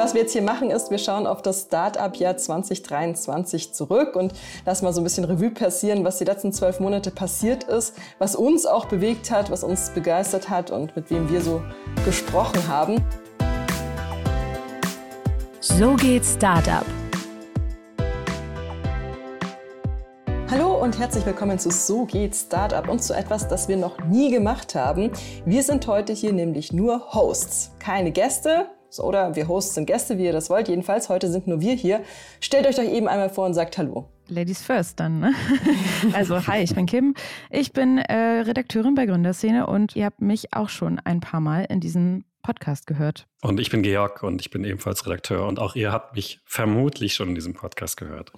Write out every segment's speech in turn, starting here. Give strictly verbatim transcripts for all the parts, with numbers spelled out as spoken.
Was wir jetzt hier machen ist, wir schauen auf das Start-up-Jahr zwanzig dreiundzwanzig zurück und lassen mal so ein bisschen Revue passieren, was die letzten zwölf Monate passiert ist, was uns auch bewegt hat, was uns begeistert hat und mit wem wir so gesprochen haben. So geht Startup. Hallo und herzlich willkommen zu So geht Startup und zu etwas, das wir noch nie gemacht haben. Wir sind heute hier nämlich nur Hosts, keine Gäste. Oder wir Hosts sind Gäste, wie ihr das wollt. Jedenfalls, heute sind nur wir hier. Stellt euch doch eben einmal vor und sagt Hallo. Ladies first dann, ne? Also, hi, ich bin Kim. Ich bin äh, Redakteurin bei Gründerszene und ihr habt mich auch schon ein paar Mal in diesem Podcast gehört. Und ich bin Georg und ich bin ebenfalls Redakteur und auch ihr habt mich vermutlich schon in diesem Podcast gehört.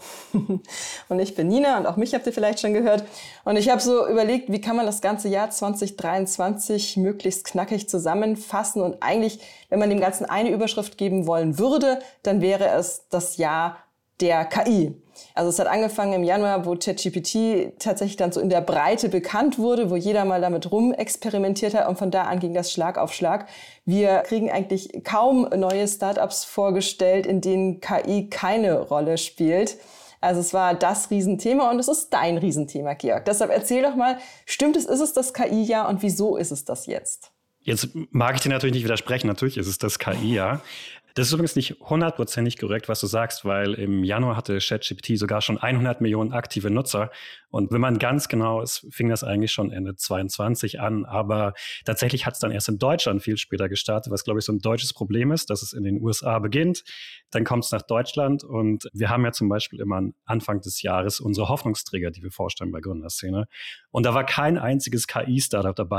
Und ich bin Nina und auch mich habt ihr vielleicht schon gehört. Und ich habe so überlegt, wie kann man das ganze Jahr zwanzig dreiundzwanzig möglichst knackig zusammenfassen und eigentlich, wenn man dem Ganzen eine Überschrift geben wollen würde, dann wäre es das Jahr der K I. Also es hat angefangen im Januar, wo ChatGPT tatsächlich dann so in der Breite bekannt wurde, wo jeder mal damit rumexperimentiert hat und von da an ging das Schlag auf Schlag. Wir kriegen eigentlich kaum neue Startups vorgestellt, in denen K I keine Rolle spielt. Also es war das Riesenthema und es ist dein Riesenthema, Georg. Deshalb erzähl doch mal, stimmt es, ist es das K I-Jahr und wieso ist es das jetzt? Jetzt mag ich dir natürlich nicht widersprechen, natürlich ist es das K I-Jahr. Das ist übrigens nicht hundertprozentig korrekt, was du sagst, weil im Januar hatte ChatGPT sogar schon hundert Millionen aktive Nutzer. Und wenn man ganz genau ist, fing das eigentlich schon Ende zweiundzwanzig an. Aber tatsächlich hat es dann erst in Deutschland viel später gestartet, was, glaube ich, so ein deutsches Problem ist, dass es in den U S A beginnt. Dann kommt es nach Deutschland. Und wir haben ja zum Beispiel immer am Anfang des Jahres unsere Hoffnungsträger, die wir vorstellen bei Gründerszene. Und da war kein einziges K I-Startup dabei.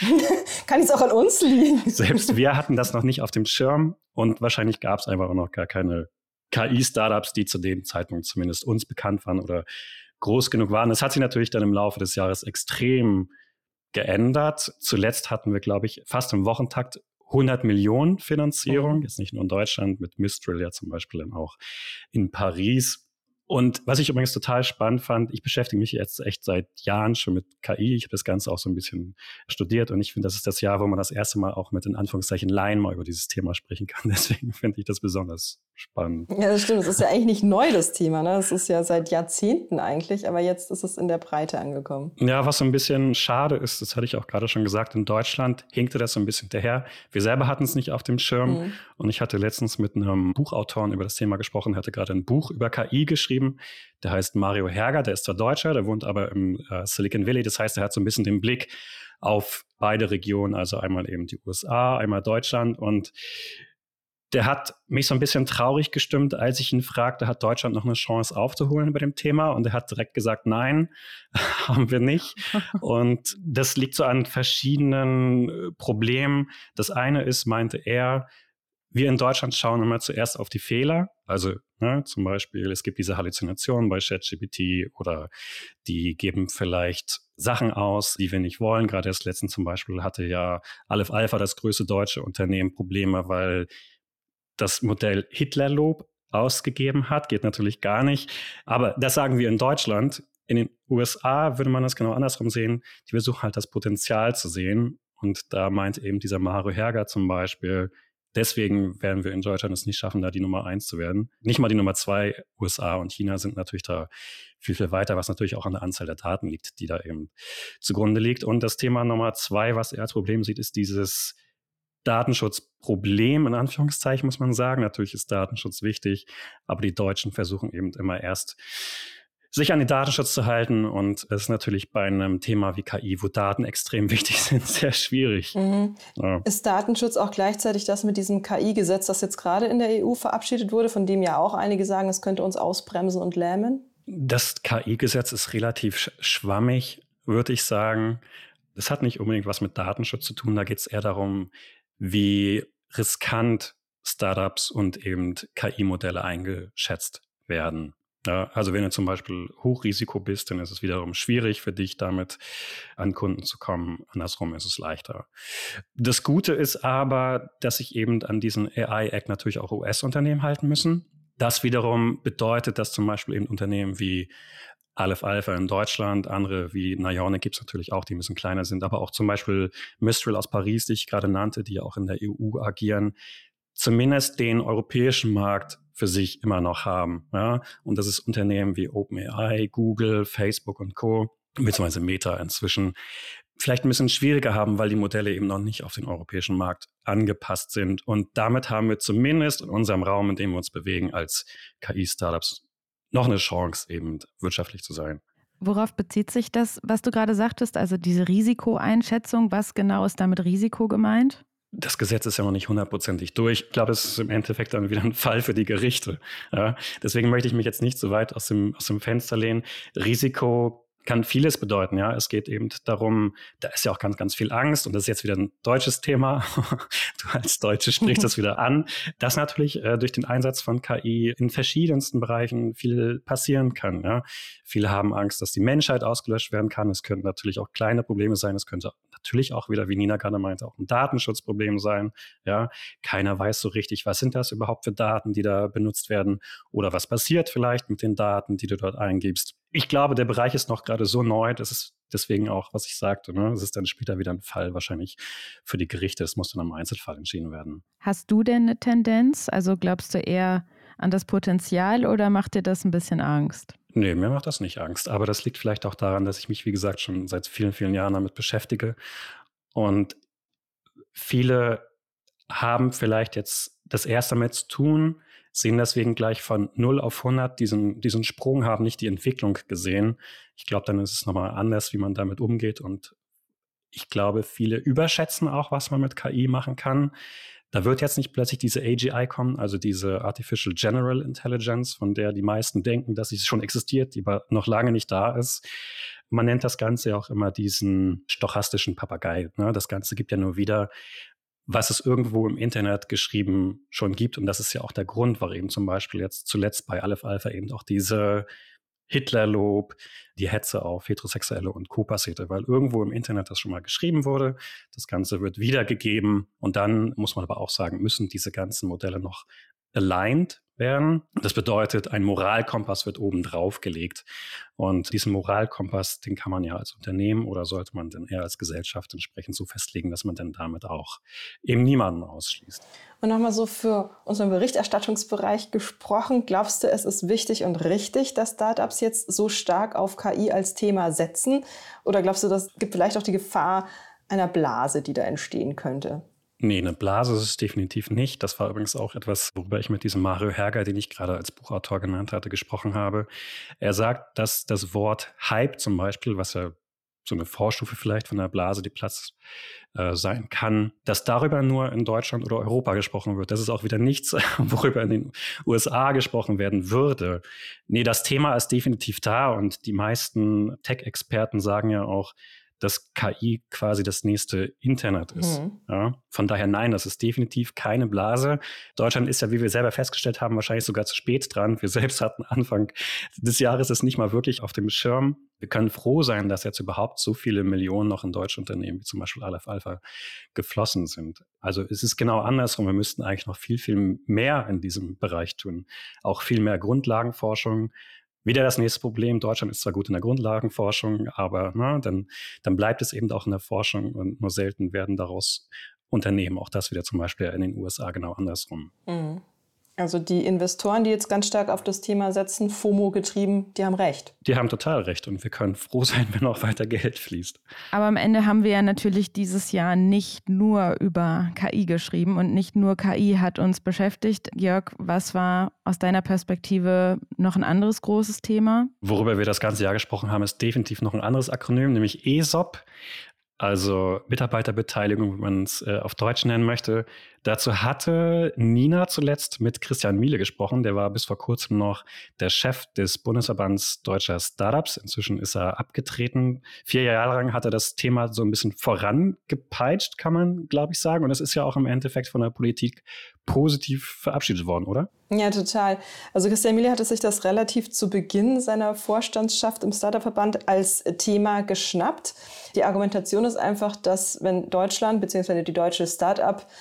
Kann es auch an uns liegen? Selbst wir hatten das noch nicht auf dem Schirm. Und wahrscheinlich gab es einfach auch noch gar keine K I-Startups, die zu dem Zeitpunkt zumindest uns bekannt waren oder groß genug waren. Das hat sich natürlich dann im Laufe des Jahres extrem geändert. Zuletzt hatten wir, glaube ich, fast im Wochentakt hundert Millionen Finanzierung. Mhm. Jetzt nicht nur in Deutschland, mit Mistral ja zum Beispiel dann auch in Paris. Und was ich übrigens total spannend fand, ich beschäftige mich jetzt echt seit Jahren schon mit K I. Ich habe das Ganze auch so ein bisschen studiert und ich finde, das ist das Jahr, wo man das erste Mal auch mit in Anführungszeichen Laien mal über dieses Thema sprechen kann. Deswegen finde ich das besonders spannend. Ja, das stimmt. Das ist ja eigentlich nicht neu, das Thema, ne? Das ist ja seit Jahrzehnten eigentlich, aber jetzt ist es in der Breite angekommen. Ja, was so ein bisschen schade ist, das hatte ich auch gerade schon gesagt, in Deutschland hinkte das so ein bisschen hinterher. Wir selber hatten es nicht auf dem Schirm. Mhm. Und ich hatte letztens mit einem Buchautoren über das Thema gesprochen, hatte gerade ein Buch über K I geschrieben. Der heißt Mario Herger, der ist zwar Deutscher, der wohnt aber im äh, Silicon Valley. Das heißt, er hat so ein bisschen den Blick auf beide Regionen, also einmal eben die U S A, einmal Deutschland. Und der hat mich so ein bisschen traurig gestimmt, als ich ihn fragte, hat Deutschland noch eine Chance aufzuholen bei dem Thema? Und er hat direkt gesagt, nein, haben wir nicht. Und das liegt so an verschiedenen Problemen. Das eine ist, meinte er, wir in Deutschland schauen immer zuerst auf die Fehler. Also ne, zum Beispiel, es gibt diese Halluzinationen bei ChatGPT oder die geben vielleicht Sachen aus, die wir nicht wollen. Gerade erst letztens zum Beispiel hatte ja Aleph Alpha, das größte deutsche Unternehmen, Probleme, weil das Modell Hitlerlob ausgegeben hat. Geht natürlich gar nicht. Aber das sagen wir in Deutschland. In den U S A würde man das genau andersrum sehen. Die versuchen halt das Potenzial zu sehen. Und da meint eben dieser Mario Herger zum Beispiel, deswegen werden wir in Deutschland es nicht schaffen, da die Nummer eins zu werden. Nicht mal die Nummer zwei. U S A und China sind natürlich da viel, viel weiter, was natürlich auch an der Anzahl der Daten liegt, die da eben zugrunde liegt. Und das Thema Nummer zwei, was er als Problem sieht, ist dieses Datenschutzproblem, in Anführungszeichen muss man sagen. Natürlich ist Datenschutz wichtig, aber die Deutschen versuchen eben immer erst, sich an den Datenschutz zu halten. Und das ist natürlich bei einem Thema wie K I, wo Daten extrem wichtig sind, sehr schwierig. Mhm. Ja. Ist Datenschutz auch gleichzeitig das mit diesem K I-Gesetz, das jetzt gerade in der E U verabschiedet wurde, von dem ja auch einige sagen, es könnte uns ausbremsen und lähmen? Das K I-Gesetz ist relativ schwammig, würde ich sagen. Das hat nicht unbedingt was mit Datenschutz zu tun. Da geht es eher darum, wie riskant Startups und eben K I-Modelle eingeschätzt werden. Ja, also wenn du zum Beispiel Hochrisiko bist, dann ist es wiederum schwierig für dich, damit an Kunden zu kommen. Andersrum ist es leichter. Das Gute ist aber, dass sich eben an diesen A I-Act natürlich auch U S-Unternehmen halten müssen. Das wiederum bedeutet, dass zum Beispiel eben Unternehmen wie Aleph Alpha in Deutschland, andere wie Nionic gibt es natürlich auch, die ein bisschen kleiner sind, aber auch zum Beispiel Mistral aus Paris, die ich gerade nannte, die auch in der E U agieren, zumindest den europäischen Markt für sich immer noch haben. Ja? Und das ist Unternehmen wie OpenAI, Google, Facebook und Co., beziehungsweise Meta inzwischen, vielleicht ein bisschen schwieriger haben, weil die Modelle eben noch nicht auf den europäischen Markt angepasst sind. Und damit haben wir zumindest in unserem Raum, in dem wir uns bewegen, als K I-Startups noch eine Chance, eben wirtschaftlich zu sein. Worauf bezieht sich das, was du gerade sagtest, also diese Risikoeinschätzung? Was genau ist damit Risiko gemeint? Das Gesetz ist ja noch nicht hundertprozentig durch. Ich glaube, es ist im Endeffekt dann wieder ein Fall für die Gerichte. Ja, deswegen möchte ich mich jetzt nicht so weit aus dem, aus dem Fenster lehnen. Risiko kann vieles bedeuten, ja. Es geht eben darum, da ist ja auch ganz, ganz viel Angst und das ist jetzt wieder ein deutsches Thema. Du als Deutsche sprichst das wieder an, dass natürlich äh, durch den Einsatz von K I in verschiedensten Bereichen viel passieren kann, ja. Viele haben Angst, dass die Menschheit ausgelöscht werden kann. Es könnten natürlich auch kleine Probleme sein. Es könnte natürlich auch wieder, wie Nina gerade meinte, auch ein Datenschutzproblem sein, ja. Keiner weiß so richtig, was sind das überhaupt für Daten, die da benutzt werden oder was passiert vielleicht mit den Daten, die du dort eingibst. Ich glaube, der Bereich ist noch gerade so neu, das ist deswegen auch, was ich sagte, ne? Es ist dann später wieder ein Fall wahrscheinlich für die Gerichte. Es muss dann im Einzelfall entschieden werden. Hast du denn eine Tendenz? Also glaubst du eher an das Potenzial oder macht dir das ein bisschen Angst? Nee, mir macht das nicht Angst. Aber das liegt vielleicht auch daran, dass ich mich, wie gesagt, schon seit vielen, vielen Jahren damit beschäftige. Und viele haben vielleicht jetzt das erste damit zu tun, sehen deswegen gleich von null auf hundert diesen, diesen Sprung, haben nicht die Entwicklung gesehen. Ich glaube, dann ist es nochmal anders, wie man damit umgeht. Und ich glaube, viele überschätzen auch, was man mit K I machen kann. Da wird jetzt nicht plötzlich diese A G I kommen, also diese Artificial General Intelligence, von der die meisten denken, dass sie schon existiert, die aber noch lange nicht da ist. Man nennt das Ganze ja auch immer diesen stochastischen Papagei. Ne? Das Ganze gibt ja nur wieder, was es irgendwo im Internet geschrieben schon gibt. Und das ist ja auch der Grund, warum eben zum Beispiel jetzt zuletzt bei Aleph Alpha eben auch diese Hitlerlob, die Hetze auf Heterosexuelle und Co. passierte, weil irgendwo im Internet das schon mal geschrieben wurde. Das Ganze wird wiedergegeben. Und dann muss man aber auch sagen, müssen diese ganzen Modelle noch aligned werden. Das bedeutet, ein Moralkompass wird oben drauf gelegt. Und diesen Moralkompass, den kann man ja als Unternehmen oder sollte man dann eher als Gesellschaft entsprechend so festlegen, dass man dann damit auch eben niemanden ausschließt. Und nochmal so für unseren Berichterstattungsbereich gesprochen, glaubst du, es ist wichtig und richtig, dass Startups jetzt so stark auf K I als Thema setzen? Oder glaubst du, das gibt vielleicht auch die Gefahr einer Blase, die da entstehen könnte? Nee, eine Blase ist es definitiv nicht. Das war übrigens auch etwas, worüber ich mit diesem Mario Herger, den ich gerade als Buchautor genannt hatte, gesprochen habe. Er sagt, dass das Wort Hype zum Beispiel, was ja so eine Vorstufe vielleicht von einer Blase, die Platz äh, sein kann, dass darüber nur in Deutschland oder Europa gesprochen wird. Das ist auch wieder nichts, worüber in den U S A gesprochen werden würde. Nee, das Thema ist definitiv da und die meisten Tech-Experten sagen ja auch, dass K I quasi das nächste Internet ist. Mhm. Ja, von daher nein, das ist definitiv keine Blase. Deutschland ist ja, wie wir selber festgestellt haben, wahrscheinlich sogar zu spät dran. Wir selbst hatten Anfang des Jahres es nicht mal wirklich auf dem Schirm. Wir können froh sein, dass jetzt überhaupt so viele Millionen noch in deutsche Unternehmen, wie zum Beispiel Aleph Alpha, geflossen sind. Also es ist genau andersrum. Wir müssten eigentlich noch viel, viel mehr in diesem Bereich tun. Auch viel mehr Grundlagenforschung. Wieder das nächste Problem, Deutschland ist zwar gut in der Grundlagenforschung, aber na, dann, dann bleibt es eben auch in der Forschung und nur selten werden daraus Unternehmen. Auch das wieder zum Beispiel in den U S A genau andersrum. Mhm. Also die Investoren, die jetzt ganz stark auf das Thema setzen, FOMO getrieben, die haben recht. Die haben total recht und wir können froh sein, wenn auch weiter Geld fließt. Aber am Ende haben wir ja natürlich dieses Jahr nicht nur über K I geschrieben und nicht nur K I hat uns beschäftigt. Jörg, was war aus deiner Perspektive noch ein anderes großes Thema? Worüber wir das ganze Jahr gesprochen haben, ist definitiv noch ein anderes Akronym, nämlich E S O P. Also Mitarbeiterbeteiligung, wenn man es äh, auf Deutsch nennen möchte. Dazu hatte Nina zuletzt mit Christian Miele gesprochen. Der war bis vor kurzem noch der Chef des Bundesverbands Deutscher Startups. Inzwischen ist er abgetreten. Vier Jahre lang hat er das Thema so ein bisschen vorangepeitscht, kann man, glaube ich, sagen. Und es ist ja auch im Endeffekt von der Politik positiv verabschiedet worden, oder? Ja, total. Also Christian Miele hatte sich das relativ zu Beginn seiner Vorstandschaft im Startup-Verband als Thema geschnappt. Die Argumentation ist einfach, dass wenn Deutschland bzw. die deutsche Startup-Welt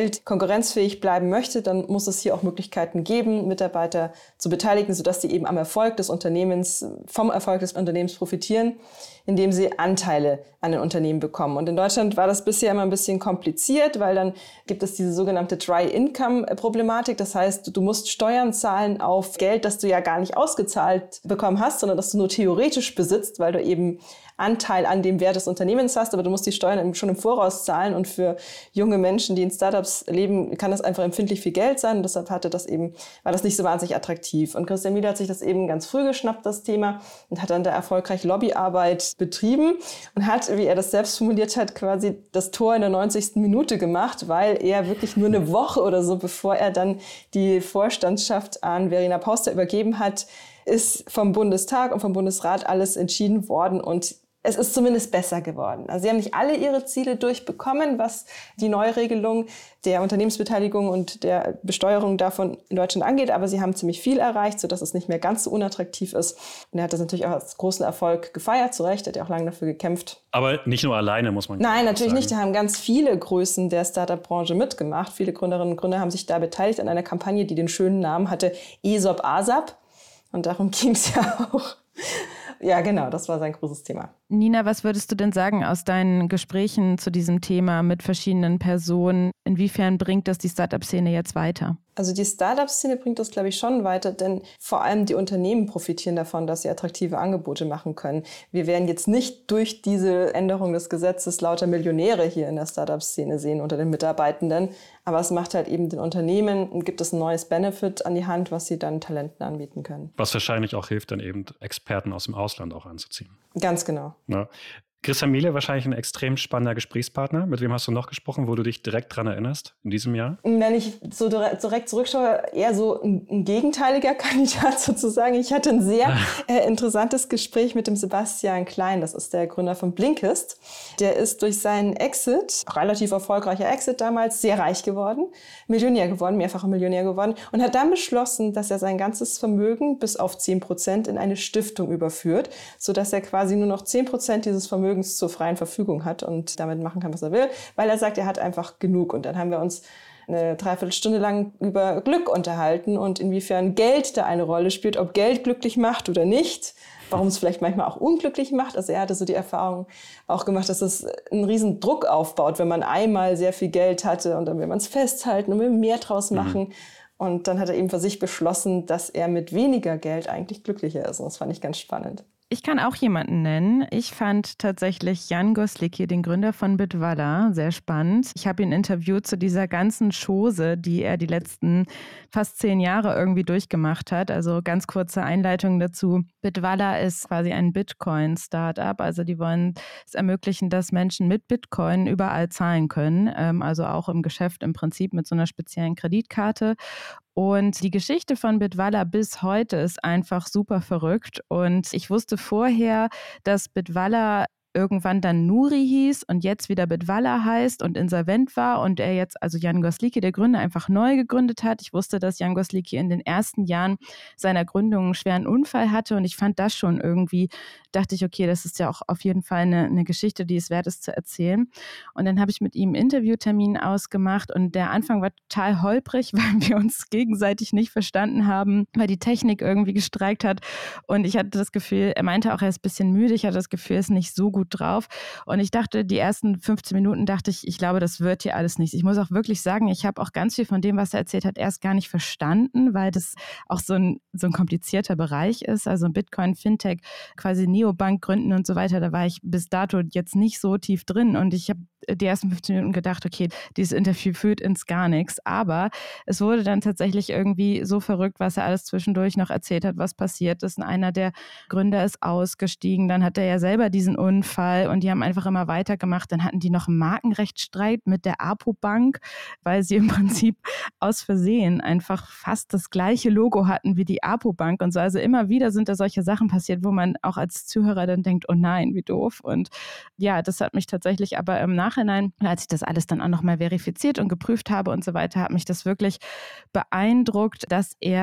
Welt konkurrenzfähig bleiben möchte, dann muss es hier auch Möglichkeiten geben, Mitarbeiter zu beteiligen, sodass sie eben am Erfolg des Unternehmens, vom Erfolg des Unternehmens profitieren, indem sie Anteile an den Unternehmen bekommen. Und in Deutschland war das bisher immer ein bisschen kompliziert, weil dann gibt es diese sogenannte Dry-Income-Problematik. Das heißt, du musst Steuern zahlen auf Geld, das du ja gar nicht ausgezahlt bekommen hast, sondern das du nur theoretisch besitzt, weil du eben Anteil an dem Wert des Unternehmens hast, aber du musst die Steuern schon im Voraus zahlen. Und für junge Menschen, die in Startups leben, kann das einfach empfindlich viel Geld sein. Und deshalb hatte das eben, war das nicht so wahnsinnig attraktiv. Und Christian Miele hat sich das eben ganz früh geschnappt, das Thema, und hat dann da erfolgreich Lobbyarbeit betrieben und hat, wie er das selbst formuliert hat, quasi das Tor in der neunzigsten Minute gemacht, weil er wirklich nur eine Woche oder so, bevor er dann die Vorstandschaft an Verena Pauster übergeben hat, ist vom Bundestag und vom Bundesrat alles entschieden worden und es ist zumindest besser geworden. Also sie haben nicht alle ihre Ziele durchbekommen, was die Neuregelung der Unternehmensbeteiligung und der Besteuerung davon in Deutschland angeht, aber sie haben ziemlich viel erreicht, sodass es nicht mehr ganz so unattraktiv ist. Und er hat das natürlich auch als großen Erfolg gefeiert, zu Recht, er hat ja auch lange dafür gekämpft. Aber nicht nur alleine, muss man Nein, natürlich sagen. nicht. Da haben ganz viele Größen der Startup-Branche mitgemacht. Viele Gründerinnen und Gründer haben sich da beteiligt an einer Kampagne, die den schönen Namen hatte, E S O P A S A P. Und darum ging es ja auch. Ja, genau, das war sein großes Thema. Nina, was würdest du denn sagen aus deinen Gesprächen zu diesem Thema mit verschiedenen Personen? Inwiefern bringt das die Startup-Szene jetzt weiter? Also die Startup-Szene bringt das, glaube ich, schon weiter, denn vor allem die Unternehmen profitieren davon, dass sie attraktive Angebote machen können. Wir werden jetzt nicht durch diese Änderung des Gesetzes lauter Millionäre hier in der Startup-Szene sehen unter den Mitarbeitenden, aber es macht halt eben den Unternehmen und gibt es ein neues Benefit an die Hand, was sie dann Talenten anbieten können. Was wahrscheinlich auch hilft, dann eben Experten aus dem Ausland auch anzuziehen. Ganz genau. Ja. Christian Miele, wahrscheinlich ein extrem spannender Gesprächspartner. Mit wem hast du noch gesprochen, wo du dich direkt dran erinnerst in diesem Jahr? Wenn ich so direkt zurückschaue, eher so ein, ein gegenteiliger Kandidat sozusagen. Ich hatte ein sehr äh, interessantes Gespräch mit dem Sebastian Klein. Das ist der Gründer von Blinkist. Der ist durch seinen Exit, relativ erfolgreicher Exit damals, sehr reich geworden, Millionär geworden, mehrfacher Millionär geworden und hat dann beschlossen, dass er sein ganzes Vermögen bis auf zehn Prozent in eine Stiftung überführt, sodass er quasi nur noch zehn Prozent dieses Vermögens zur freien Verfügung hat und damit machen kann, was er will, weil er sagt, er hat einfach genug. Und dann haben wir uns eine Dreiviertelstunde lang über Glück unterhalten und inwiefern Geld da eine Rolle spielt, ob Geld glücklich macht oder nicht, warum es vielleicht manchmal auch unglücklich macht. Also er hatte so die Erfahrung auch gemacht, dass es einen riesen Druck aufbaut, wenn man einmal sehr viel Geld hatte und dann will man es festhalten und will mehr draus machen. Mhm. Und dann hat er eben für sich beschlossen, dass er mit weniger Geld eigentlich glücklicher ist. Und das fand ich ganz spannend. Ich kann auch jemanden nennen. Ich fand tatsächlich Jan Goslicki, den Gründer von Bitwala, sehr spannend. Ich habe ihn interviewt zu dieser ganzen Chose, die er die letzten fast zehn Jahre irgendwie durchgemacht hat. Also ganz kurze Einleitung dazu. Bitwala ist quasi ein Bitcoin-Startup. Also die wollen es ermöglichen, dass Menschen mit Bitcoin überall zahlen können. Also auch im Geschäft im Prinzip mit so einer speziellen Kreditkarte. Und die Geschichte von Bitwala bis heute ist einfach super verrückt. Und ich wusste vorher, dass Bitwala irgendwann dann Nuri hieß und jetzt wieder Bitwala heißt und insolvent war und er jetzt, also Jan Goslicki, der Gründer, einfach neu gegründet hat. Ich wusste, dass Jan Goslicki in den ersten Jahren seiner Gründung einen schweren Unfall hatte und ich fand das schon irgendwie, dachte ich, okay, das ist ja auch auf jeden Fall eine, eine Geschichte, die es wert ist zu erzählen. Und dann habe ich mit ihm einen Interviewtermin ausgemacht und der Anfang war total holprig, weil wir uns gegenseitig nicht verstanden haben, weil die Technik irgendwie gestreikt hat und ich hatte das Gefühl, er meinte auch, er ist ein bisschen müde, ich hatte das Gefühl, er ist nicht so gut drauf und ich dachte, die ersten fünfzehn Minuten dachte ich, ich glaube, das wird hier alles nichts. Ich muss auch wirklich sagen, ich habe auch ganz viel von dem, was er erzählt hat, erst gar nicht verstanden, weil das auch so ein, so ein komplizierter Bereich ist, also Bitcoin, Fintech, quasi Neobank gründen und so weiter, da war ich bis dato jetzt nicht so tief drin und ich habe die ersten fünfzehn Minuten gedacht, okay, dieses Interview führt ins gar nichts, aber es wurde dann tatsächlich irgendwie so verrückt, was er alles zwischendurch noch erzählt hat, was passiert ist. Und einer der Gründer ist ausgestiegen, dann hat er ja selber diesen Unfall und die haben einfach immer weitergemacht. Dann hatten die noch einen Markenrechtsstreit mit der Apo-Bank, weil sie im Prinzip aus Versehen einfach fast das gleiche Logo hatten wie die Apo-Bank und so. Also immer wieder sind da solche Sachen passiert, wo man auch als Zuhörer dann denkt, oh nein, wie doof. Und ja, das hat mich tatsächlich aber im Nachhinein Nachhinein, als ich das alles dann auch nochmal verifiziert und geprüft habe und so weiter, hat mich das wirklich beeindruckt, dass er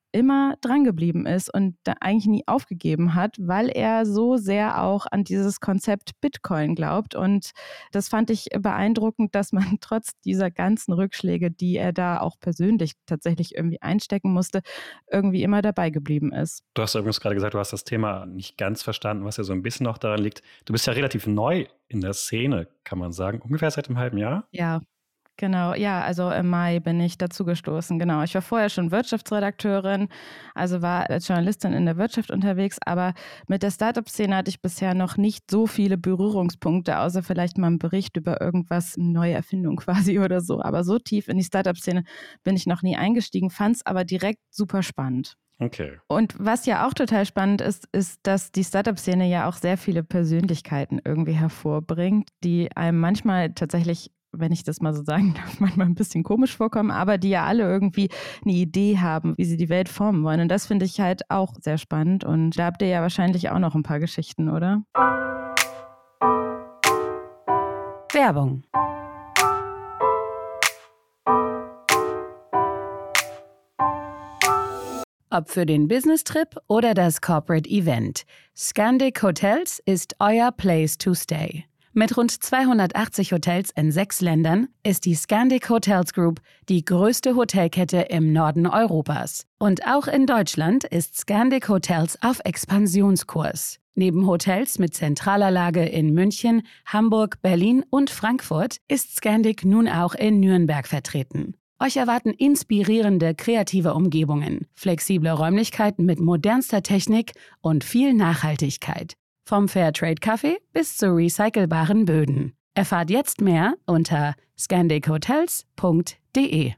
immer drangeblieben ist und da eigentlich nie aufgegeben hat, weil er so sehr auch an dieses Konzept Bitcoin glaubt. Und das fand ich beeindruckend, dass man trotz dieser ganzen Rückschläge, die er da auch persönlich tatsächlich irgendwie einstecken musste, irgendwie immer dabei geblieben ist. Du hast übrigens gerade gesagt, du hast das Thema nicht ganz verstanden, was ja so ein bisschen noch daran liegt. Du bist ja relativ neu in der Szene, kann man sagen. Ungefähr seit einem halben Jahr? Ja. Genau, ja, also im Mai bin ich dazu gestoßen, genau. Ich war vorher schon Wirtschaftsredakteurin, also war als Journalistin in der Wirtschaft unterwegs, aber mit der Startup-Szene hatte ich bisher noch nicht so viele Berührungspunkte, außer vielleicht mal einen Bericht über irgendwas, eine neue Erfindung quasi oder so. Aber so tief in die Startup-Szene bin ich noch nie eingestiegen, fand es aber direkt super spannend. Okay. Und was ja auch total spannend ist, ist, dass die Startup-Szene ja auch sehr viele Persönlichkeiten irgendwie hervorbringt, die einem manchmal tatsächlich, wenn ich das mal so sagen darf, manchmal ein bisschen komisch vorkommen, aber die ja alle irgendwie eine Idee haben, wie sie die Welt formen wollen. Und das finde ich halt auch sehr spannend. Und da habt ihr ja wahrscheinlich auch noch ein paar Geschichten, oder? Werbung. Ob für den Business-Trip oder das Corporate Event, Scandic Hotels ist euer Place to stay. Mit rund zweihundertachtzig Hotels in sechs Ländern ist die Scandic Hotels Group die größte Hotelkette im Norden Europas. Und auch in Deutschland ist Scandic Hotels auf Expansionskurs. Neben Hotels mit zentraler Lage in München, Hamburg, Berlin und Frankfurt ist Scandic nun auch in Nürnberg vertreten. Euch erwarten inspirierende, kreative Umgebungen, flexible Räumlichkeiten mit modernster Technik und viel Nachhaltigkeit. Vom Fairtrade-Kaffee bis zu recycelbaren Böden. Erfahrt jetzt mehr unter scandic hotels punkt de.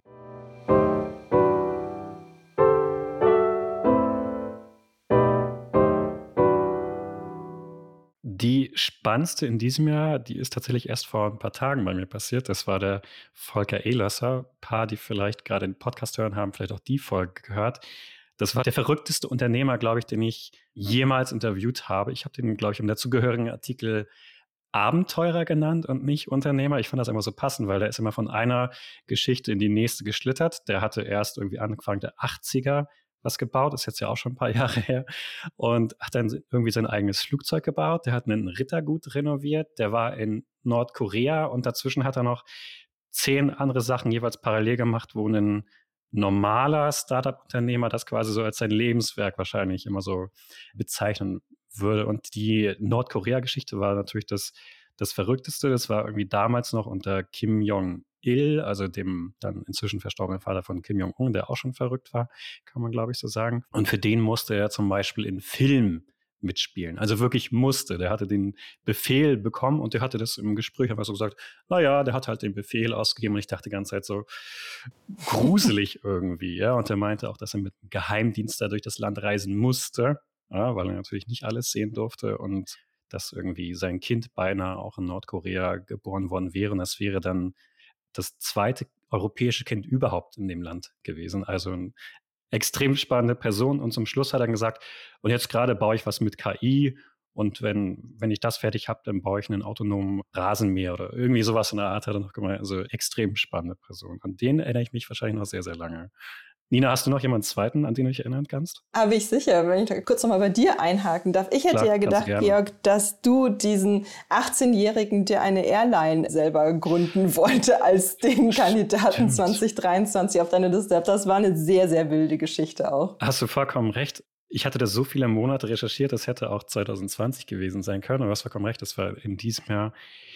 Die spannendste in diesem Jahr, die ist tatsächlich erst vor ein paar Tagen bei mir passiert. Das war der Volker Ehlösser. Ein paar, die vielleicht gerade den Podcast hören, haben vielleicht auch die Folge gehört. Das war der verrückteste Unternehmer, glaube ich, den ich jemals interviewt habe. Ich habe den, glaube ich, im dazugehörigen Artikel Abenteurer genannt und nicht Unternehmer. Ich fand das immer so passend, weil der ist immer von einer Geschichte in die nächste geschlittert. Der hatte erst irgendwie Anfang der achtziger was gebaut, ist jetzt ja auch schon ein paar Jahre her, und hat dann irgendwie sein eigenes Flugzeug gebaut. Der hat einen Rittergut renoviert, der war in Nordkorea und dazwischen hat er noch zehn andere Sachen jeweils parallel gemacht, wo ein normaler Startup-Unternehmer das quasi so als sein Lebenswerk wahrscheinlich immer so bezeichnen würde. Und die Nordkorea-Geschichte war natürlich das, das Verrückteste. Das war irgendwie damals noch unter Kim Jong-il, also dem dann inzwischen verstorbenen Vater von Kim Jong-un, der auch schon verrückt war, kann man glaube ich so sagen. Und für den musste er zum Beispiel in Film mitspielen. Also wirklich musste. Der hatte den Befehl bekommen und der hatte das im Gespräch einfach so gesagt, naja, der hat halt den Befehl ausgegeben und ich dachte die ganze Zeit so gruselig irgendwie. Ja? Und er meinte auch, dass er mit einem Geheimdienst da durch das Land reisen musste, ja, weil er natürlich nicht alles sehen durfte und dass irgendwie sein Kind beinahe auch in Nordkorea geboren worden wäre. Und das wäre dann das zweite europäische Kind überhaupt in dem Land gewesen. Also ein extrem spannende Person. Und zum Schluss hat er gesagt, und jetzt gerade baue ich was mit K I und wenn, wenn ich das fertig habe, dann baue ich einen autonomen Rasenmäher oder irgendwie sowas in der Art hat er noch gemeint. Also extrem spannende Person. An den erinnere ich mich wahrscheinlich noch sehr, sehr lange. Nina, hast du noch jemanden zweiten, an den du dich erinnern kannst? Habe ich sicher, wenn ich da kurz noch mal bei dir einhaken darf. Ich hätte Klar, ja gedacht, Georg, dass du diesen achtzehnjährigen, der eine Airline selber gründen wollte, als den Kandidaten Stimmt. zwanzig dreiundzwanzig auf deine Liste. Das war eine sehr, sehr wilde Geschichte auch. Hast du vollkommen recht. Ich hatte das so viele Monate recherchiert, das hätte auch zwanzig zwanzig gewesen sein können. Aber du hast vollkommen recht, das war in diesem Jahr.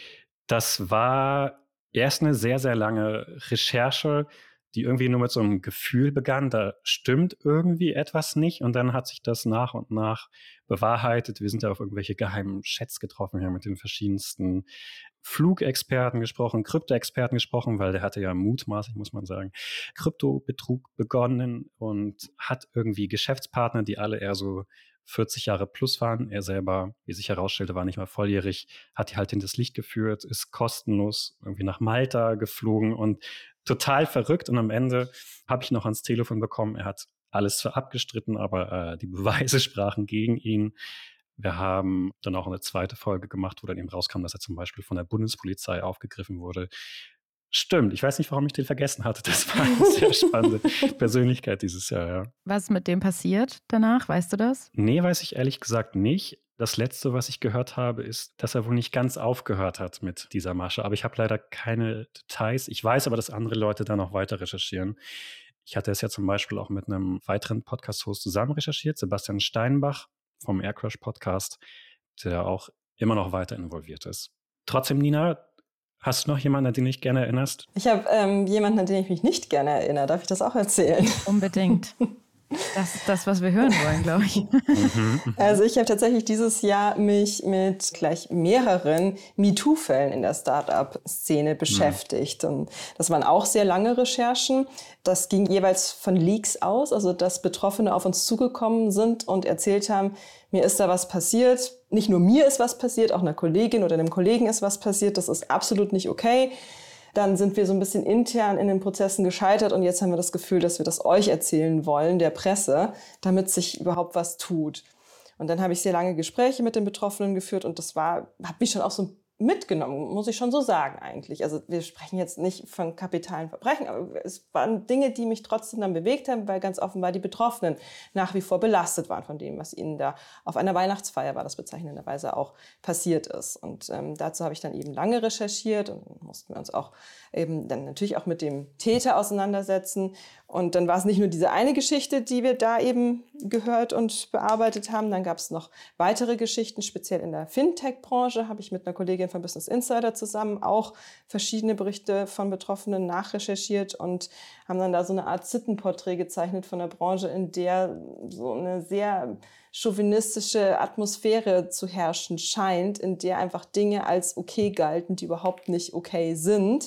Das war erst eine sehr, sehr lange Recherche, die irgendwie nur mit so einem Gefühl begann, da stimmt irgendwie etwas nicht. Und dann hat sich das nach und nach bewahrheitet. Wir sind da auf irgendwelche geheimen Chats getroffen. Wir haben mit den verschiedensten Flugexperten gesprochen, Kryptoexperten gesprochen, weil der hatte ja mutmaßlich, muss man sagen, Kryptobetrug begonnen und hat irgendwie Geschäftspartner, die alle eher so vierzig Jahre plus waren. Er selber, wie sich herausstellte, war nicht mal volljährig, hat die halt hinters Licht geführt, ist kostenlos irgendwie nach Malta geflogen und total verrückt. Und am Ende habe ich noch ans Telefon bekommen, er hat alles zwar abgestritten, aber äh, die Beweise sprachen gegen ihn. Wir haben dann auch eine zweite Folge gemacht, wo dann eben rauskam, dass er zum Beispiel von der Bundespolizei aufgegriffen wurde. Stimmt, ich weiß nicht, warum ich den vergessen hatte. Das war eine sehr spannende Persönlichkeit dieses Jahr, ja. Was mit dem passiert danach, weißt du das? Nee, weiß ich ehrlich gesagt nicht. Das Letzte, was ich gehört habe, ist, dass er wohl nicht ganz aufgehört hat mit dieser Masche. Aber ich habe leider keine Details. Ich weiß aber, dass andere Leute da noch weiter recherchieren. Ich hatte es ja zum Beispiel auch mit einem weiteren Podcast-Host zusammen recherchiert, Sebastian Steinbach vom Aircrash Podcast, der auch immer noch weiter involviert ist. Trotzdem, Nina, hast du noch jemanden, an den du dich gerne erinnerst? Ich habe ähm, jemanden, an den ich mich nicht gerne erinnere. Darf ich das auch erzählen? Unbedingt. Das ist das, was wir hören wollen, glaube ich. Also ich habe tatsächlich dieses Jahr mich mit gleich mehreren MeToo-Fällen in der Start-up-Szene beschäftigt. Und das waren auch sehr lange Recherchen. Das ging jeweils von Leaks aus, also dass Betroffene auf uns zugekommen sind und erzählt haben, mir ist da was passiert. Nicht nur mir ist was passiert, auch einer Kollegin oder einem Kollegen ist was passiert. Das ist absolut nicht okay. Dann sind wir so ein bisschen intern in den Prozessen gescheitert und jetzt haben wir das Gefühl, dass wir das euch erzählen wollen, der Presse, damit sich überhaupt was tut. Und dann habe ich sehr lange Gespräche mit den Betroffenen geführt und das war, hat mich schon auch so mitgenommen, muss ich schon so sagen eigentlich. Also wir sprechen jetzt nicht von kapitalen Verbrechen, aber es waren Dinge, die mich trotzdem dann bewegt haben, weil ganz offenbar die Betroffenen nach wie vor belastet waren von dem, was ihnen da auf einer Weihnachtsfeier, war das bezeichnenderweise auch, passiert ist. Und ähm, dazu habe ich dann eben lange recherchiert und mussten wir uns auch eben dann natürlich auch mit dem Täter auseinandersetzen. Und dann war es nicht nur diese eine Geschichte, die wir da eben gehört und bearbeitet haben. Dann gab es noch weitere Geschichten, speziell in der Fintech-Branche habe ich mit einer Kollegin von Business Insider zusammen auch verschiedene Berichte von Betroffenen nachrecherchiert und haben dann da so eine Art Sittenporträt gezeichnet von der Branche, in der so eine sehr chauvinistische Atmosphäre zu herrschen scheint, in der einfach Dinge als okay galten, die überhaupt nicht okay sind.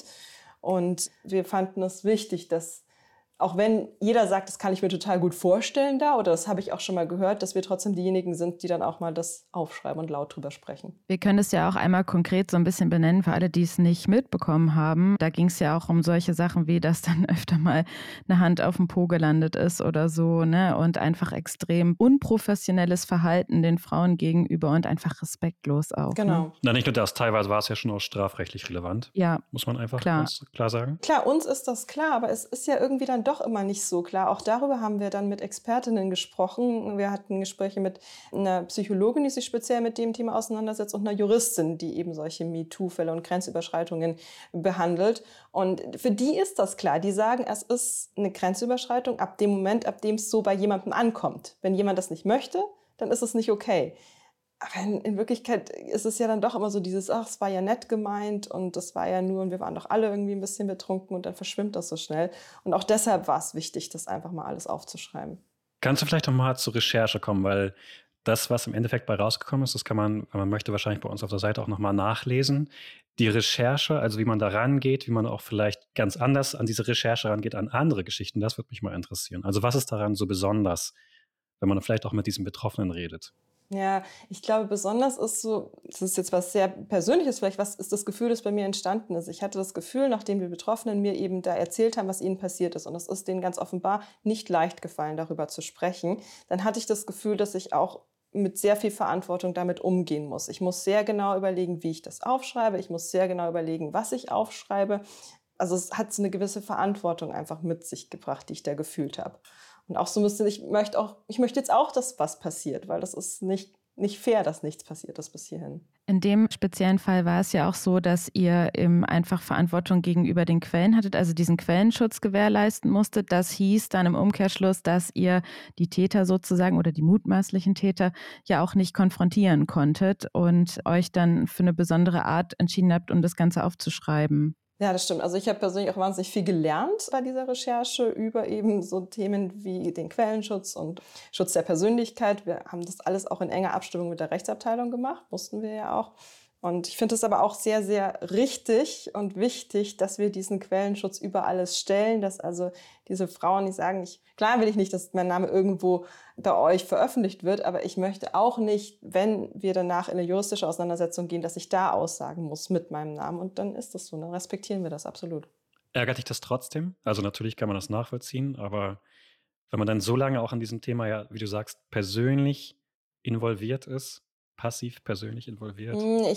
Und wir fanden es wichtig, dass auch wenn jeder sagt, das kann ich mir total gut vorstellen da, oder das habe ich auch schon mal gehört, dass wir trotzdem diejenigen sind, die dann auch mal das aufschreiben und laut drüber sprechen. Wir können es ja auch einmal konkret so ein bisschen benennen für alle, die es nicht mitbekommen haben. Da ging es ja auch um solche Sachen wie, dass dann öfter mal eine Hand auf dem Po gelandet ist oder so, ne? Und einfach extrem unprofessionelles Verhalten den Frauen gegenüber und einfach respektlos auch. Genau. Ne? Na, nicht nur das, teilweise war es ja schon auch strafrechtlich relevant. Ja. Muss man einfach Klar. ganz klar sagen. Klar, uns ist das klar, aber es ist ja irgendwie dann doch immer nicht so klar. Auch darüber haben wir dann mit Expertinnen gesprochen. Wir hatten Gespräche mit einer Psychologin, die sich speziell mit dem Thema auseinandersetzt, und einer Juristin, die eben solche MeToo-Fälle und Grenzüberschreitungen behandelt. Und für die ist das klar. Die sagen, es ist eine Grenzüberschreitung ab dem Moment, ab dem es so bei jemandem ankommt. Wenn jemand das nicht möchte, dann ist es nicht okay. Aber in, in Wirklichkeit ist es ja dann doch immer so dieses, ach, es war ja nett gemeint und das war ja nur und wir waren doch alle irgendwie ein bisschen betrunken und dann verschwimmt das so schnell. Und auch deshalb war es wichtig, das einfach mal alles aufzuschreiben. Kannst du vielleicht noch mal zur Recherche kommen, weil das, was im Endeffekt bei rausgekommen ist, das kann man, wenn man möchte, wahrscheinlich bei uns auf der Seite auch noch mal nachlesen. Die Recherche, also wie man da rangeht, wie man auch vielleicht ganz anders an diese Recherche rangeht, an andere Geschichten, das würde mich mal interessieren. Also was ist daran so besonders, wenn man vielleicht auch mit diesen Betroffenen redet? Ja, ich glaube, besonders ist so, das ist jetzt was sehr Persönliches, vielleicht was ist das Gefühl, das bei mir entstanden ist. Ich hatte das Gefühl, nachdem die Betroffenen mir eben da erzählt haben, was ihnen passiert ist, und es ist denen ganz offenbar nicht leicht gefallen, darüber zu sprechen, dann hatte ich das Gefühl, dass ich auch mit sehr viel Verantwortung damit umgehen muss. Ich muss sehr genau überlegen, wie ich das aufschreibe. Ich muss sehr genau überlegen, was ich aufschreibe. Also es hat so eine gewisse Verantwortung einfach mit sich gebracht, die ich da gefühlt habe. Und auch so müsste ich möchte auch ich möchte jetzt auch, dass was passiert, weil das ist nicht nicht fair, dass nichts passiert ist bis hierhin. In dem speziellen Fall war es ja auch so, dass ihr eben einfach Verantwortung gegenüber den Quellen hattet, also diesen Quellenschutz gewährleisten musstet. Das hieß dann im Umkehrschluss, dass ihr die Täter sozusagen oder die mutmaßlichen Täter ja auch nicht konfrontieren konntet und euch dann für eine besondere Art entschieden habt, um das Ganze aufzuschreiben. Ja, das stimmt. Also ich habe persönlich auch wahnsinnig viel gelernt bei dieser Recherche über eben so Themen wie den Quellenschutz und Schutz der Persönlichkeit. Wir haben das alles auch in enger Abstimmung mit der Rechtsabteilung gemacht, mussten wir ja auch. Und ich finde es aber auch sehr, sehr richtig und wichtig, dass wir diesen Quellenschutz über alles stellen, dass also diese Frauen nicht sagen, ich, klar will ich nicht, dass mein Name irgendwo bei euch veröffentlicht wird, aber ich möchte auch nicht, wenn wir danach in eine juristische Auseinandersetzung gehen, dass ich da aussagen muss mit meinem Namen. Und dann ist das so, dann respektieren wir das absolut. Ärgert dich das trotzdem? Also natürlich kann man das nachvollziehen, aber wenn man dann so lange auch an diesem Thema, ja, wie du sagst, persönlich involviert ist, passiv persönlich involviert. Ich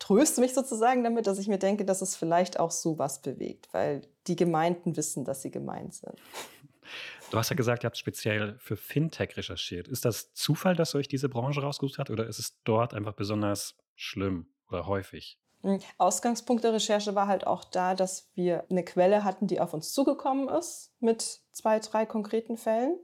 tröste mich sozusagen damit, dass ich mir denke, dass es vielleicht auch sowas bewegt, weil die Gemeinten wissen, dass sie gemeint sind. Du hast ja gesagt, ihr habt speziell für Fintech recherchiert. Ist das Zufall, dass ihr euch diese Branche rausgesucht habt oder ist es dort einfach besonders schlimm oder häufig? Ausgangspunkt der Recherche war halt auch da, dass wir eine Quelle hatten, die auf uns zugekommen ist mit zwei, drei konkreten Fällen.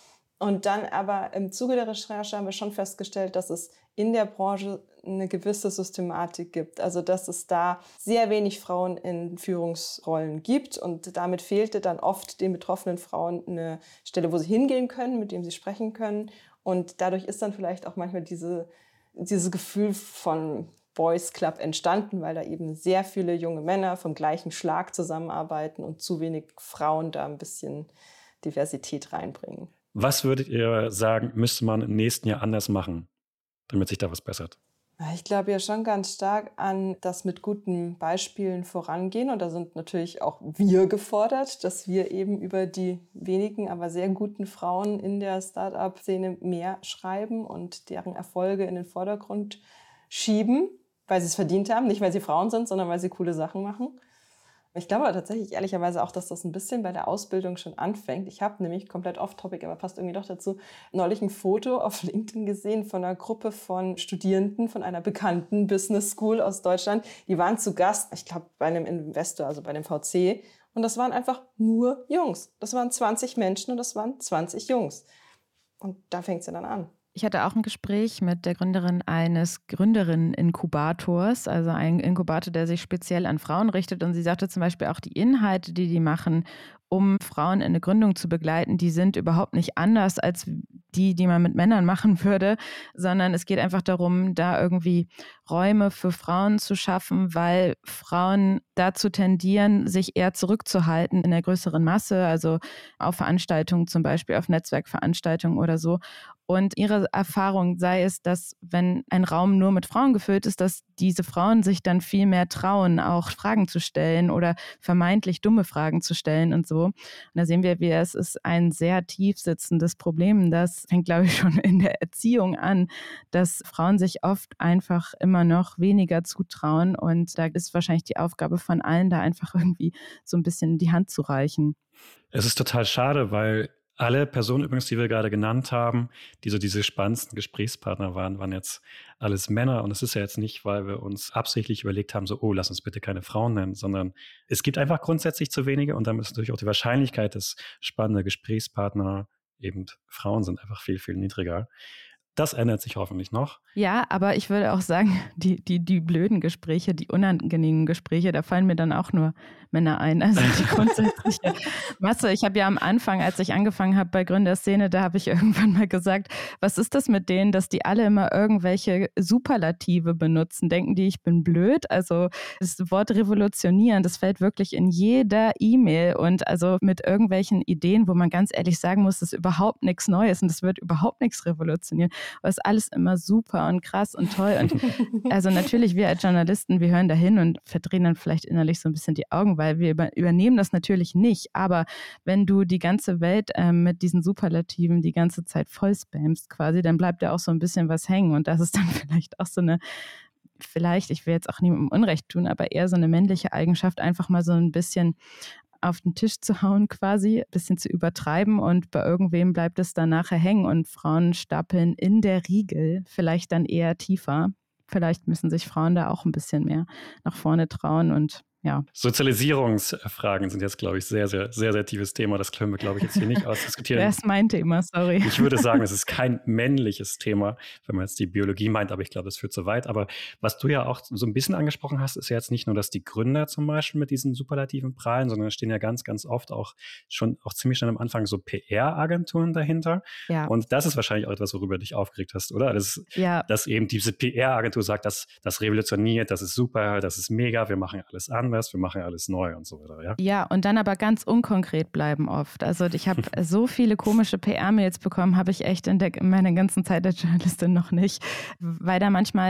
Und dann aber im Zuge der Recherche haben wir schon festgestellt, dass es in der Branche eine gewisse Systematik gibt. Also dass es da sehr wenig Frauen in Führungsrollen gibt. Und damit fehlte dann oft den betroffenen Frauen eine Stelle, wo sie hingehen können, mit dem sie sprechen können. Und dadurch ist dann vielleicht auch manchmal diese, dieses Gefühl von Boys Club entstanden, weil da eben sehr viele junge Männer vom gleichen Schlag zusammenarbeiten und zu wenig Frauen da ein bisschen Diversität reinbringen. Was würdet ihr sagen, müsste man im nächsten Jahr anders machen, damit sich da was bessert? Ich glaube ja schon ganz stark an das mit guten Beispielen vorangehen. Und da sind natürlich auch wir gefordert, dass wir eben über die wenigen, aber sehr guten Frauen in der Start-up-Szene mehr schreiben und deren Erfolge in den Vordergrund schieben, weil sie es verdient haben. Nicht, weil sie Frauen sind, sondern weil sie coole Sachen machen. Ich glaube aber tatsächlich ehrlicherweise auch, dass das ein bisschen bei der Ausbildung schon anfängt. Ich habe nämlich komplett off-topic, aber passt irgendwie doch dazu, neulich ein Foto auf LinkedIn gesehen von einer Gruppe von Studierenden von einer bekannten Business School aus Deutschland. Die waren zu Gast, ich glaube, bei einem Investor, also bei dem V C. Und das waren einfach nur Jungs. Das waren zwanzig Menschen und das waren zwanzig Jungs. Und da fängt es ja dann an. Ich hatte auch ein Gespräch mit der Gründerin eines Gründerinnen-Inkubators, also ein Inkubator, der sich speziell an Frauen richtet. Und sie sagte zum Beispiel auch, die Inhalte, die die machen, um Frauen in eine Gründung zu begleiten, die sind überhaupt nicht anders als die, die man mit Männern machen würde, sondern es geht einfach darum, da irgendwie Räume für Frauen zu schaffen, weil Frauen dazu tendieren, sich eher zurückzuhalten in der größeren Masse, also auf Veranstaltungen zum Beispiel, auf Netzwerkveranstaltungen oder so. Und ihre Erfahrung sei es, dass wenn ein Raum nur mit Frauen gefüllt ist, dass diese Frauen sich dann viel mehr trauen, auch Fragen zu stellen oder vermeintlich dumme Fragen zu stellen und so. Und da sehen wir, wie es ist ein sehr tief sitzendes Problem. Das fängt, glaube ich, schon in der Erziehung an, dass Frauen sich oft einfach immer noch weniger zutrauen. Und da ist wahrscheinlich die Aufgabe von allen, da einfach irgendwie so ein bisschen die Hand zu reichen. Es ist total schade, weil alle Personen übrigens, die wir gerade genannt haben, die so diese spannendsten Gesprächspartner waren, waren jetzt alles Männer. Und es ist ja jetzt nicht, weil wir uns absichtlich überlegt haben, so, oh, lass uns bitte keine Frauen nennen, sondern es gibt einfach grundsätzlich zu wenige. Und damit ist natürlich auch die Wahrscheinlichkeit, dass spannende Gesprächspartner eben Frauen sind, einfach viel, viel niedriger. Das ändert sich hoffentlich noch. Ja, aber ich würde auch sagen, die, die, die blöden Gespräche, die unangenehmen Gespräche, da fallen mir dann auch nur Männer ein. Also die grundsätzliche Masse. Ich habe ja am Anfang, als ich angefangen habe bei Gründerszene, da habe ich irgendwann mal gesagt, was ist das mit denen, dass die alle immer irgendwelche Superlative benutzen? Denken die, ich bin blöd? Also das Wort revolutionieren, das fällt wirklich in jeder E-Mail und also mit irgendwelchen Ideen, wo man ganz ehrlich sagen muss, das ist überhaupt nichts Neues und das wird überhaupt nichts revolutionieren. Aber es ist alles immer super und krass und toll. Und also natürlich, wir als Journalisten, wir hören da hin und verdrehen dann vielleicht innerlich so ein bisschen die Augen, weil wir über, übernehmen das natürlich nicht. Aber wenn du die ganze Welt äh, mit diesen Superlativen die ganze Zeit voll spammst quasi, dann bleibt ja auch so ein bisschen was hängen. Und das ist dann vielleicht auch so eine, vielleicht, ich will jetzt auch niemandem Unrecht tun, aber eher so eine männliche Eigenschaft, einfach mal so ein bisschen auf den Tisch zu hauen quasi, ein bisschen zu übertreiben und bei irgendwem bleibt es dann nachher hängen und Frauen stapeln in der Regel vielleicht dann eher tiefer. Vielleicht müssen sich Frauen da auch ein bisschen mehr nach vorne trauen und ja. Sozialisierungsfragen sind jetzt, glaube ich, sehr, sehr, sehr, sehr tiefes Thema. Das können wir, glaube ich, jetzt hier nicht ausdiskutieren. Das ist mein Thema, sorry. Ich würde sagen, es ist kein männliches Thema, wenn man jetzt die Biologie meint, aber ich glaube, das führt zu weit. Aber was du ja auch so ein bisschen angesprochen hast, ist ja jetzt nicht nur, dass die Gründer zum Beispiel mit diesen Superlativen prahlen, sondern es stehen ja ganz, ganz oft auch schon auch ziemlich schnell am Anfang so P R-Agenturen dahinter. Ja. Und das ist wahrscheinlich auch etwas, worüber du dich aufgeregt hast, oder? Das, ja. Dass eben diese P R-Agentur sagt, das, das revolutioniert, das ist super, das ist mega, wir machen alles an. Wir machen alles neu und so weiter, ja? Ja, und dann aber ganz unkonkret bleiben oft. Also ich habe so viele komische P R-Mails bekommen, habe ich echt in, der, in meiner ganzen Zeit als Journalistin noch nicht, weil da manchmal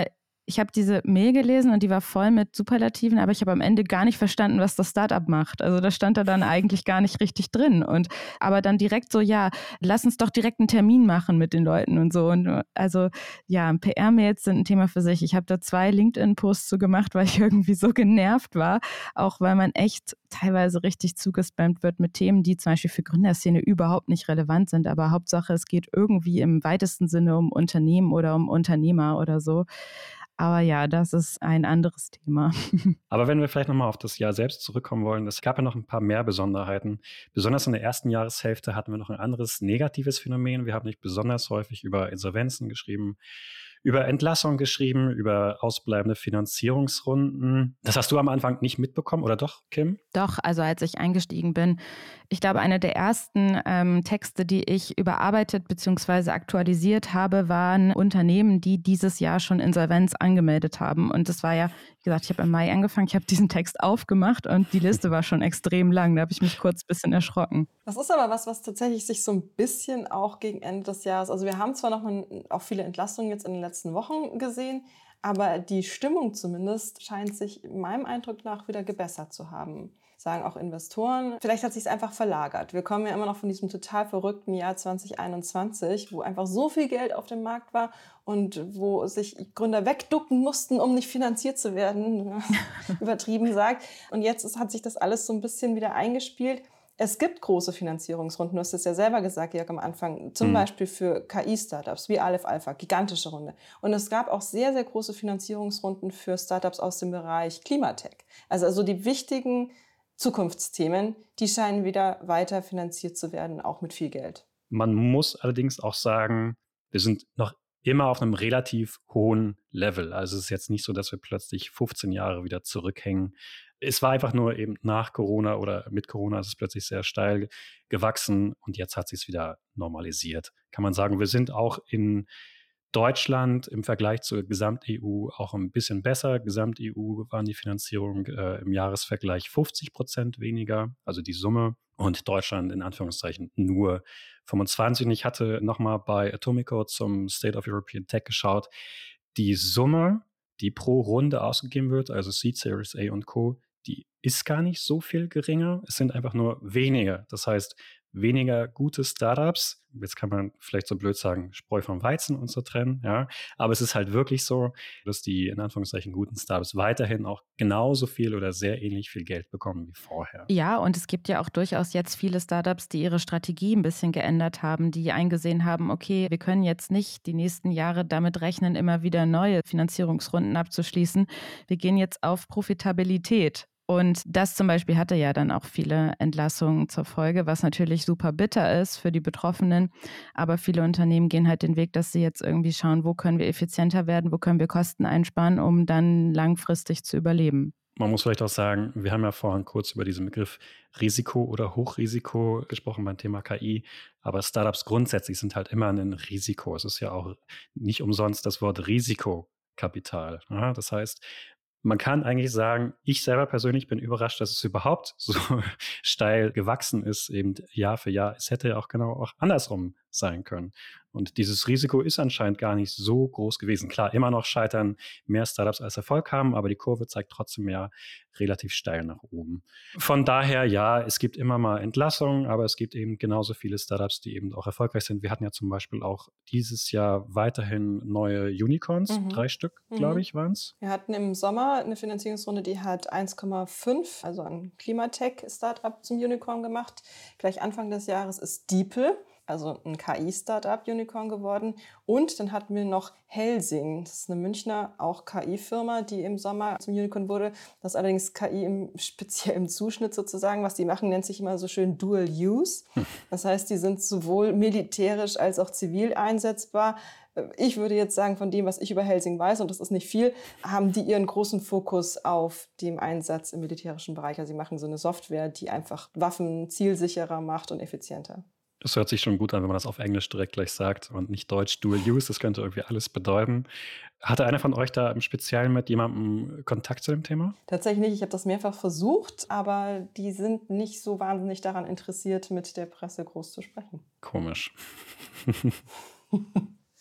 ich habe diese Mail gelesen und die war voll mit Superlativen, aber ich habe am Ende gar nicht verstanden, was das Startup macht. Also da stand da dann eigentlich gar nicht richtig drin. Und aber dann direkt so, ja, lass uns doch direkt einen Termin machen mit den Leuten und so. Und also ja, P R-Mails sind ein Thema für sich. Ich habe da zwei LinkedIn-Posts zu gemacht, weil ich irgendwie so genervt war, auch weil man echt teilweise richtig zugespammt wird mit Themen, die zum Beispiel für Gründerszene überhaupt nicht relevant sind. Aber Hauptsache, es geht irgendwie im weitesten Sinne um Unternehmen oder um Unternehmer oder so. Aber ja, das ist ein anderes Thema. Aber wenn wir vielleicht nochmal auf das Jahr selbst zurückkommen wollen, es gab ja noch ein paar mehr Besonderheiten. Besonders in der ersten Jahreshälfte hatten wir noch ein anderes negatives Phänomen. Wir haben nicht besonders häufig über Insolvenzen geschrieben, über Entlassungen geschrieben, über ausbleibende Finanzierungsrunden. Das hast du am Anfang nicht mitbekommen, oder doch, Kim? Doch, also als ich eingestiegen bin, ich glaube, eine der ersten ähm, Texte, die ich überarbeitet bzw. aktualisiert habe, waren Unternehmen, die dieses Jahr schon Insolvenz angemeldet haben. Und das war ja, wie gesagt, ich habe im Mai angefangen, ich habe diesen Text aufgemacht und die Liste war schon extrem lang. Da habe ich mich kurz ein bisschen erschrocken. Das ist aber was, was tatsächlich sich so ein bisschen auch gegen Ende des Jahres, also wir haben zwar noch mal auch viele Entlastungen jetzt in den letzten Wochen gesehen, aber die Stimmung zumindest scheint sich meinem Eindruck nach wieder gebessert zu haben. Sagen auch Investoren. Vielleicht hat sich es einfach verlagert. Wir kommen ja immer noch von diesem total verrückten Jahr zwanzig einundzwanzig, wo einfach so viel Geld auf dem Markt war und wo sich Gründer wegducken mussten, um nicht finanziert zu werden, übertrieben sagt. Und jetzt ist, hat sich das alles so ein bisschen wieder eingespielt. Es gibt große Finanzierungsrunden, du hast es ja selber gesagt, Jörg, am Anfang, zum mhm. Beispiel für K I-Startups wie Aleph Alpha, gigantische Runde. Und es gab auch sehr, sehr große Finanzierungsrunden für Startups aus dem Bereich Klimatech. Also, also die wichtigen Zukunftsthemen, die scheinen wieder weiter finanziert zu werden, auch mit viel Geld. Man muss allerdings auch sagen, wir sind noch immer auf einem relativ hohen Level. Also es ist jetzt nicht so, dass wir plötzlich fünfzehn Jahre wieder zurückhängen. Es war einfach nur eben nach Corona oder mit Corona ist es plötzlich sehr steil gewachsen und jetzt hat sich es wieder normalisiert. Kann man sagen, wir sind auch in Deutschland im Vergleich zur Gesamt-E U auch ein bisschen besser. Gesamt-E U waren die Finanzierung äh, im Jahresvergleich fünfzig Prozent weniger, also die Summe. Und Deutschland in Anführungszeichen nur fünfundzwanzig. Und ich hatte nochmal bei Atomico zum State of European Tech geschaut. Die Summe, die pro Runde ausgegeben wird, also Seed, Series A und Co., die ist gar nicht so viel geringer. Es sind einfach nur weniger. Das heißt, weniger gute Startups. Jetzt kann man vielleicht so blöd sagen, Spreu vom Weizen und so trennen, ja. Aber es ist halt wirklich so, dass die in Anführungszeichen guten Startups weiterhin auch genauso viel oder sehr ähnlich viel Geld bekommen wie vorher. Ja, und es gibt ja auch durchaus jetzt viele Startups, die ihre Strategie ein bisschen geändert haben, die eingesehen haben, okay, wir können jetzt nicht die nächsten Jahre damit rechnen, immer wieder neue Finanzierungsrunden abzuschließen. Wir gehen jetzt auf Profitabilität. Und das zum Beispiel hatte ja dann auch viele Entlassungen zur Folge, was natürlich super bitter ist für die Betroffenen. Aber viele Unternehmen gehen halt den Weg, dass sie jetzt irgendwie schauen, wo können wir effizienter werden, wo können wir Kosten einsparen, um dann langfristig zu überleben. Man muss vielleicht auch sagen, wir haben ja vorhin kurz über diesen Begriff Risiko oder Hochrisiko gesprochen beim Thema K I, aber Startups grundsätzlich sind halt immer ein Risiko. Es ist ja auch nicht umsonst das Wort Risikokapital. Ja, das heißt, man kann eigentlich sagen, ich selber persönlich bin überrascht, dass es überhaupt so steil gewachsen ist, eben Jahr für Jahr. Es hätte ja auch genau auch andersrum sein können. Und dieses Risiko ist anscheinend gar nicht so groß gewesen. Klar, immer noch scheitern mehr Startups als Erfolg haben, aber die Kurve zeigt trotzdem ja relativ steil nach oben. Von daher, ja, es gibt immer mal Entlassungen, aber es gibt eben genauso viele Startups, die eben auch erfolgreich sind. Wir hatten ja zum Beispiel auch dieses Jahr weiterhin neue Unicorns, mhm. drei Stück, glaube mhm. ich, waren es. Wir hatten im Sommer eine Finanzierungsrunde, die hat eins Komma fünf, also ein Klimatech-Startup zum Unicorn gemacht. Gleich Anfang des Jahres ist DeepL, also ein K I-Startup-Unicorn geworden. Und dann hatten wir noch Helsing. Das ist eine Münchner, auch K I-Firma, die im Sommer zum Unicorn wurde. Das ist allerdings K I im speziellen Zuschnitt sozusagen. Was die machen, nennt sich immer so schön Dual Use. Das heißt, die sind sowohl militärisch als auch zivil einsetzbar. Ich würde jetzt sagen, von dem, was ich über Helsing weiß, und das ist nicht viel, haben die ihren großen Fokus auf dem Einsatz im militärischen Bereich. Also sie machen so eine Software, die einfach Waffen zielsicherer macht und effizienter. Das hört sich schon gut an, wenn man das auf Englisch direkt gleich sagt und nicht Deutsch Dual Use. Das könnte irgendwie alles bedeuten. Hatte einer von euch da im Speziellen mit jemandem Kontakt zu dem Thema? Tatsächlich nicht. Ich habe das mehrfach versucht, aber die sind nicht so wahnsinnig daran interessiert, mit der Presse groß zu sprechen. Komisch.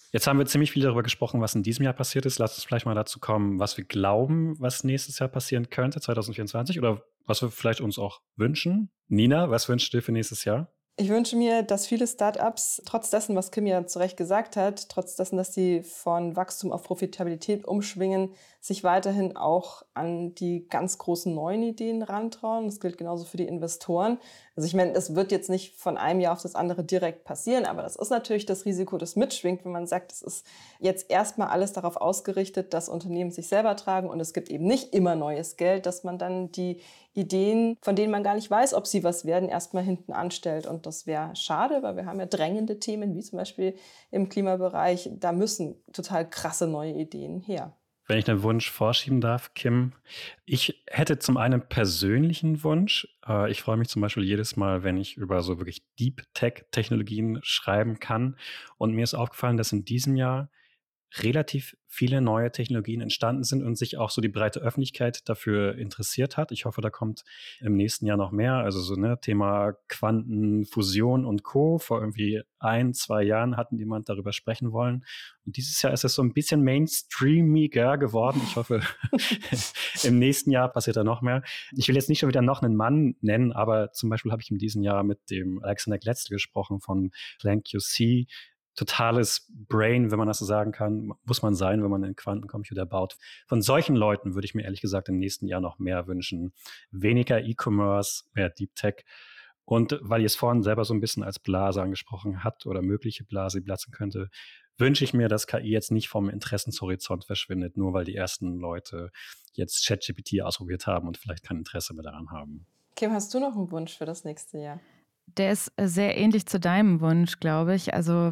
Jetzt haben wir ziemlich viel darüber gesprochen, was in diesem Jahr passiert ist. Lass uns vielleicht mal dazu kommen, was wir glauben, was nächstes Jahr passieren könnte, zwanzig vierundzwanzig, oder was wir vielleicht uns auch wünschen. Nina, was wünschst du dir für nächstes Jahr? Ich wünsche mir, dass viele Startups, trotz dessen, was Kim ja zu Recht gesagt hat, trotz dessen, dass sie von Wachstum auf Profitabilität umschwingen, sich weiterhin auch an die ganz großen neuen Ideen rantrauen. Das gilt genauso für die Investoren. Also ich meine, es wird jetzt nicht von einem Jahr auf das andere direkt passieren, aber das ist natürlich das Risiko, das mitschwingt, wenn man sagt, es ist jetzt erstmal alles darauf ausgerichtet, dass Unternehmen sich selber tragen und es gibt eben nicht immer neues Geld, dass man dann die Ideen, von denen man gar nicht weiß, ob sie was werden, erstmal hinten anstellt. Und das wäre schade, weil wir haben ja drängende Themen, wie zum Beispiel im Klimabereich. Da müssen total krasse neue Ideen her. Wenn ich einen Wunsch vorschieben darf, Kim, ich hätte zum einen persönlichen Wunsch. Ich freue mich zum Beispiel jedes Mal, wenn ich über so wirklich Deep-Tech-Technologien schreiben kann. Und mir ist aufgefallen, dass in diesem Jahr relativ viele neue Technologien entstanden sind und sich auch so die breite Öffentlichkeit dafür interessiert hat. Ich hoffe, da kommt im nächsten Jahr noch mehr. Also so ne Thema Quantenfusion und Co. Vor irgendwie ein, zwei Jahren hatten jemand darüber sprechen wollen. Und dieses Jahr ist es so ein bisschen mainstreamiger geworden. Ich hoffe, im nächsten Jahr passiert da noch mehr. Ich will jetzt nicht schon wieder noch einen Mann nennen, aber zum Beispiel habe ich in diesem Jahr mit dem Alexander Gletzl gesprochen von Planck Q C. Totales Brain, wenn man das so sagen kann, muss man sein, wenn man einen Quantencomputer baut. Von solchen Leuten würde ich mir ehrlich gesagt im nächsten Jahr noch mehr wünschen. Weniger E-Commerce, mehr Deep Tech. Und weil ihr es vorhin selber so ein bisschen als Blase angesprochen habt oder mögliche Blase platzen könnte, wünsche ich mir, dass K I jetzt nicht vom Interessenshorizont verschwindet, nur weil die ersten Leute jetzt ChatGPT ausprobiert haben und vielleicht kein Interesse mehr daran haben. Kim, hast du noch einen Wunsch für das nächste Jahr? Der ist sehr ähnlich zu deinem Wunsch, glaube ich. Also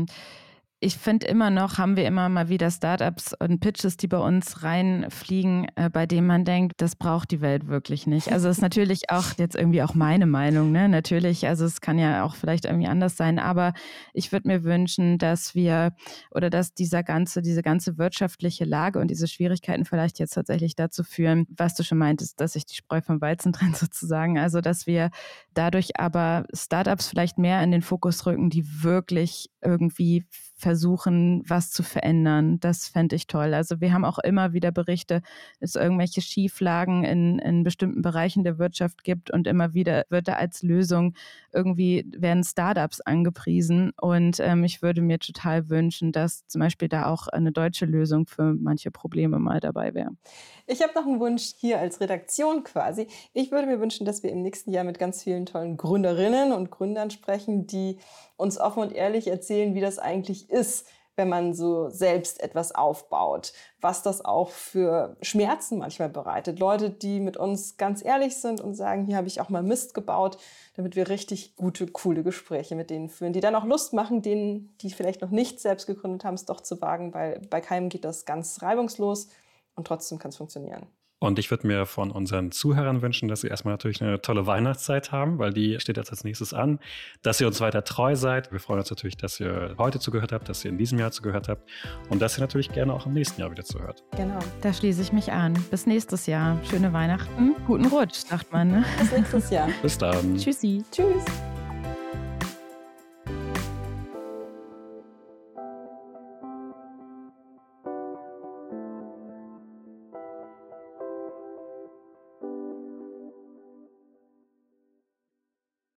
ich finde immer noch, haben wir immer mal wieder Startups und Pitches, die bei uns reinfliegen, äh, bei denen man denkt, das braucht die Welt wirklich nicht. Also es ist natürlich auch jetzt irgendwie auch meine Meinung, ne? Natürlich, also es kann ja auch vielleicht irgendwie anders sein, aber ich würde mir wünschen, dass wir oder dass dieser ganze, diese ganze wirtschaftliche Lage und diese Schwierigkeiten vielleicht jetzt tatsächlich dazu führen, was du schon meintest, dass sich die Spreu vom Weizen trennt sozusagen. Also dass wir dadurch aber Startups vielleicht mehr in den Fokus rücken, die wirklich irgendwie versuchen, was zu verändern. Das fände ich toll. Also wir haben auch immer wieder Berichte, dass es irgendwelche Schieflagen in, in bestimmten Bereichen der Wirtschaft gibt und immer wieder wird da als Lösung irgendwie werden Startups angepriesen und ähm, ich würde mir total wünschen, dass zum Beispiel da auch eine deutsche Lösung für manche Probleme mal dabei wäre. Ich habe noch einen Wunsch hier als Redaktion quasi. Ich würde mir wünschen, dass wir im nächsten Jahr mit ganz vielen tollen Gründerinnen und Gründern sprechen, die uns offen und ehrlich erzählen, wie das eigentlich ist, wenn man so selbst etwas aufbaut, was das auch für Schmerzen manchmal bereitet. Leute, die mit uns ganz ehrlich sind und sagen, hier habe ich auch mal Mist gebaut, damit wir richtig gute, coole Gespräche mit denen führen, die dann auch Lust machen, denen, die vielleicht noch nicht selbst gegründet haben, es doch zu wagen, weil bei keinem geht das ganz reibungslos und trotzdem kann es funktionieren. Und ich würde mir von unseren Zuhörern wünschen, dass sie erstmal natürlich eine tolle Weihnachtszeit haben, weil die steht jetzt als nächstes an, dass ihr uns weiter treu seid. Wir freuen uns natürlich, dass ihr heute zugehört habt, dass ihr in diesem Jahr zugehört habt und dass ihr natürlich gerne auch im nächsten Jahr wieder zuhört. Genau. Da schließe ich mich an. Bis nächstes Jahr. Schöne Weihnachten. Guten Rutsch, sagt man. Ne? Bis nächstes Jahr. Bis dann. Tschüssi. Tschüss.